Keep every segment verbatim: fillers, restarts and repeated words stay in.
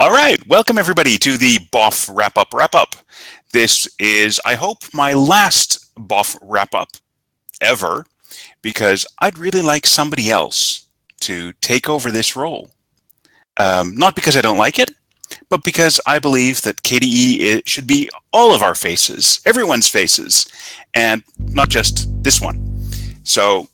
All right, welcome everybody to the B O F Wrap-Up Wrap-Up. This is, I hope, my last B O F Wrap-Up ever, because I'd really like somebody else to take over this role. Um, not because I don't like it, but because I believe that K D E it should be all of our faces, everyone's faces, and not just this one. So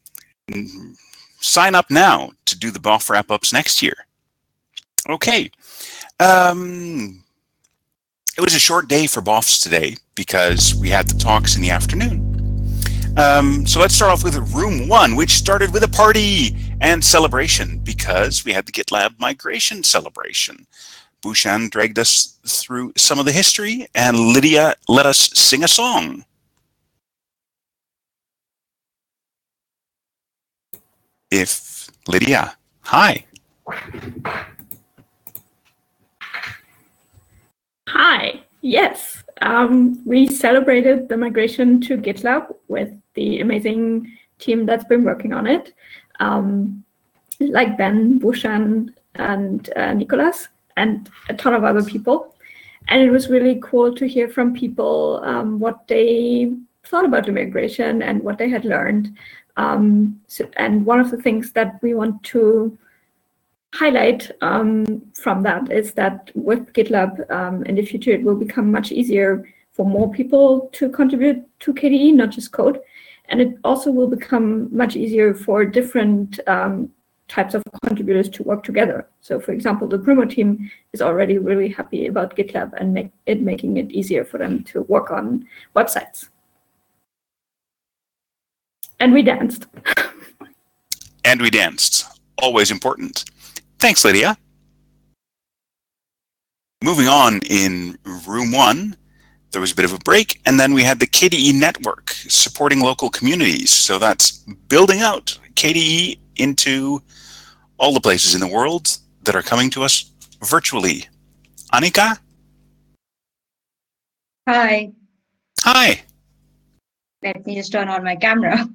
sign up now to do the B O F Wrap-Ups next year. Okay. Um, it was a short day for B O Fs today because we had the talks in the afternoon. Um, so let's start off with room one, which started with a party and celebration because we had the GitLab migration celebration. Bhushan dragged us through some of the history and Lydia let us sing a song. If Lydia, hi. Hi, yes. Um, we celebrated the migration to GitLab with the amazing team that's been working on it, um, like Ben, Bhushan, and uh, Nicholas, and a ton of other people. And it was really cool to hear from people um, what they thought about the migration and what they had learned. Um, so, and one of the things that we want to highlight um, from that is that with GitLab um, in the future, it will become much easier for more people to contribute to K D E, not just code. And it also will become much easier for different um, types of contributors to work together. So for example, the Primo team is already really happy about GitLab and make it making it easier for them to work on websites. And we danced. And we danced. Always important. Thanks, Lydia. Moving on in room one, there was a bit of a break, and then we had the K D E network supporting local communities. So that's building out K D E into all the places in the world that are coming to us virtually. Annika? Hi. Hi. Let me just turn on my camera.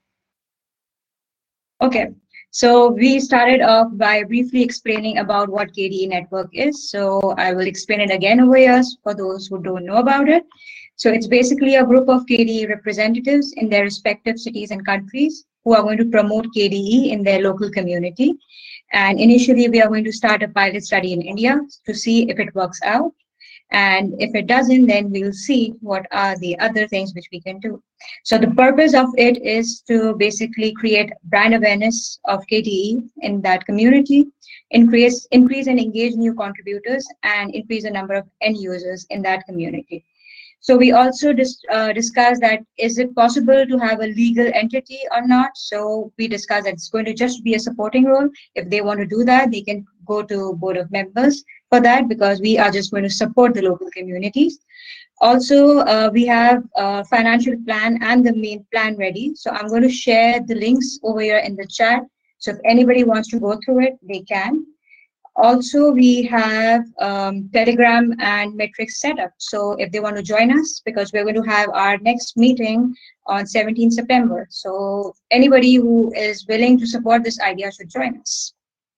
Okay. So we started off by briefly explaining about what K D E network is. So I will explain it again over here for those who don't know about it. So it's basically a group of K D E representatives in their respective cities and countries who are going to promote K D E in their local community. And initially, we are going to start a pilot study in India to see if it works out. And if it doesn't, then we'll see what are the other things which we can do. So the purpose of it is to basically create brand awareness of K D E in that community, increase, increase and engage new contributors, and increase the number of end users in that community. So we also dis uh, discussed that is it possible to have a legal entity or not? So we discussed that it's going to just be a supporting role. If they want to do that, they can go to board of members for that because we are just going to support the local communities. Also, uh, we have a financial plan and the main plan ready. So I'm going to share the links over here in the chat. So if anybody wants to go through it, they can. Also, we have um, Telegram and Matrix set up. So if they want to join us, because we're going to have our next meeting on seventeenth September. So anybody who is willing to support this idea should join us.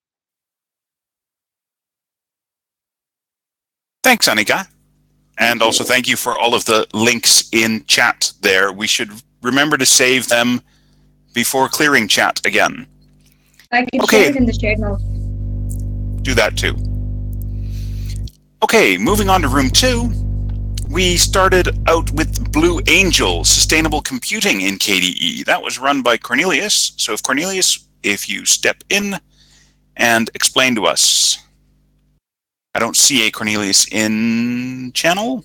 Thanks, Annika. And also thank you for all of the links in chat there. We should remember to save them before clearing chat again. I can okay. share it in the shared notes. Do that too. Okay, moving on to room two. We started out with Blue Angel, Sustainable Computing in K D E. That was run by Cornelius. So if Cornelius, if you step in and explain to us. I don't see a Cornelius in channel.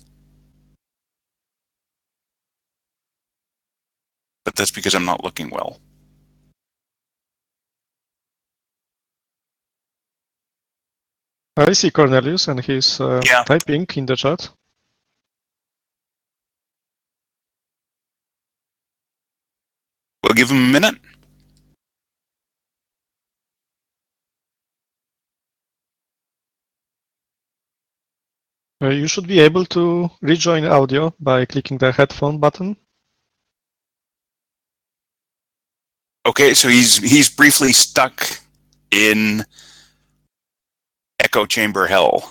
But that's because I'm not looking well. I see Cornelius and he's uh, yeah. typing in the chat. We'll give him a minute. Uh, you should be able to rejoin audio by clicking the headphone button. Okay, so he's he's briefly stuck in echo chamber hell.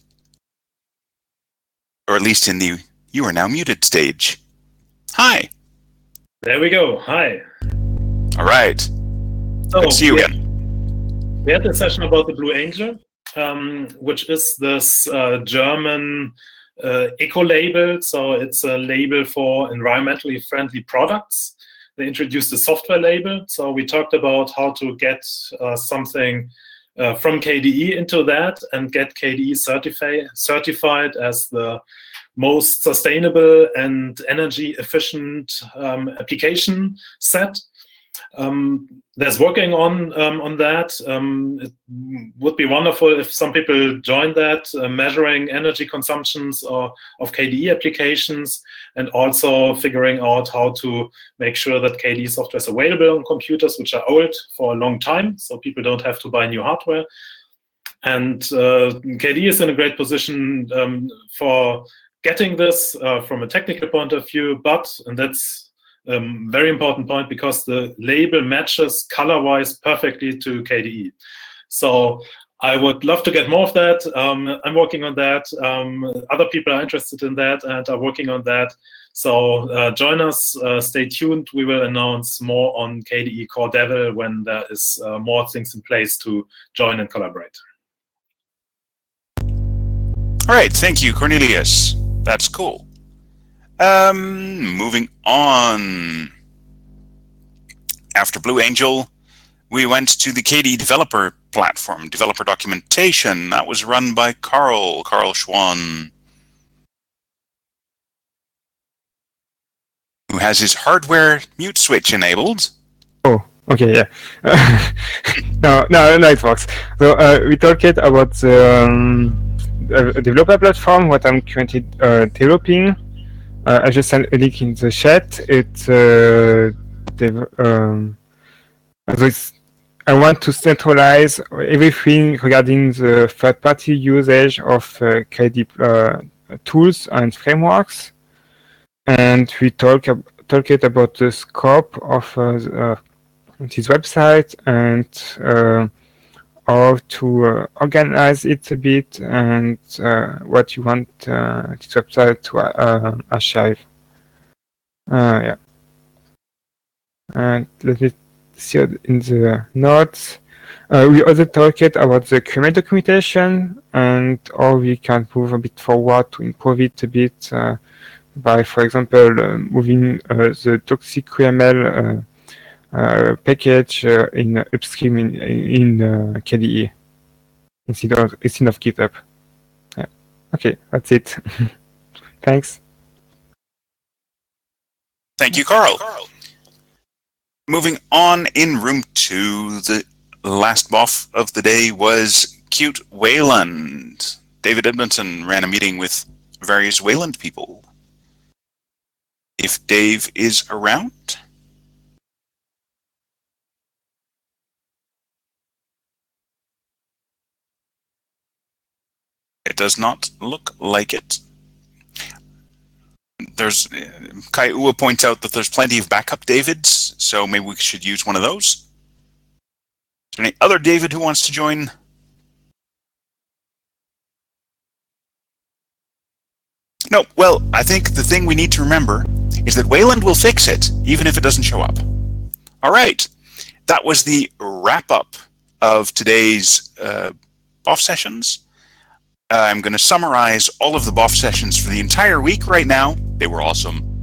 Or at least in the you are now muted stage. Hi. There we go. Hi. All right. So Good to see you we again. Had, we had a session about the Blue Angel, um, which is this uh, German uh, eco-label. So it's a label for environmentally friendly products. They introduced a software label. So we talked about how to get uh, something uh, from K D E into that and get K D E certified certified as the most sustainable and energy efficient um, application set. Um, there's working on um, on that. Um, it would be wonderful if some people join that, uh, measuring energy consumptions or, of K D E applications, and also figuring out how to make sure that K D E software is available on computers which are old for a long time, so people don't have to buy new hardware. And uh, K D E is in a great position um, for getting this uh, from a technical point of view, but, and that's a um, very important point, because the label matches color-wise perfectly to K D E. So I would love to get more of that. Um, I'm working on that. Um, other people are interested in that and are working on that. So uh, join us, uh, stay tuned. We will announce more on K D E Core Devil when there is uh, more things in place to join and collaborate. All right, thank you, Cornelius. That's cool. Um, moving on. After Blue Angel, we went to the K D E developer platform, developer documentation. That was run by Carl, Carl Schwann, who has his hardware mute switch enabled. Oh, okay, yeah. no, no, no, it works. So uh, we talked about the um, a developer platform, what I'm currently uh, developing. Uh, I just sent a link in the chat. It's, uh, um, so it's, I want to centralize everything regarding the third-party usage of uh, K D E uh, tools and frameworks. And we talk, ab talk about the scope of uh, the, uh, this website and uh, how to uh, organize it a bit and uh, what you want uh, this website to uh, achieve. Uh, yeah. And let me see in the notes. Uh, we also talked about the Q M L documentation and how we can move a bit forward to improve it a bit uh, by, for example, uh, moving uh, the toxic Q M L uh, Uh, package uh, in uh, upstream in, in uh, K D E instead of, instead of GitHub. Yeah. Okay, that's it. Thanks. Thank you, Carl. Moving on in room two, the last B O F of the day was Qt Wayland. David Edmondson ran a meeting with various Wayland people. If Dave is around. It does not look like it. There's uh, Kai Ua points out that there's plenty of backup Davids, so maybe we should use one of those. Is there any other David who wants to join? No, well, I think the thing we need to remember is that Wayland will fix it, even if it doesn't show up. All right, that was the wrap-up of today's uh, B O F sessions. Uh, I'm going to summarize all of the B O F sessions for the entire week right now. They were awesome.